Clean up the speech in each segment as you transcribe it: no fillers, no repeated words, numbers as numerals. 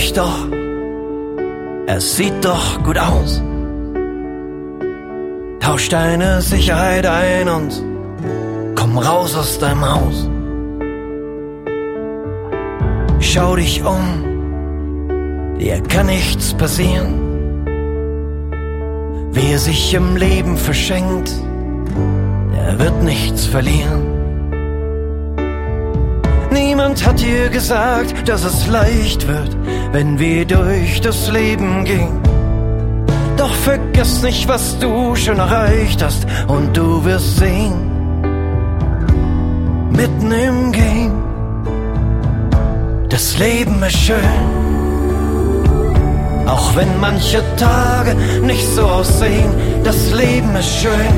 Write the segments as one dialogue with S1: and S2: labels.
S1: dich doch, es sieht doch gut aus. Tausch deine Sicherheit ein und komm raus aus deinem Haus. Schau dich um, dir kann nichts passieren. Wer sich im Leben verschenkt, der wird nichts verlieren. Niemand hat dir gesagt, dass es leicht wird, wenn wir durch das Leben gehen. Doch vergiss nicht, was du schon erreicht hast, und du wirst sehen, mitten im Game, das Leben ist schön. Auch wenn manche Tage nicht so aussehen, das Leben ist schön.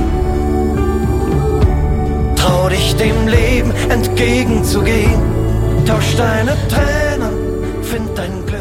S1: Trau dich dem Leben entgegenzugehen, tausch deine Tränen, find dein Glück.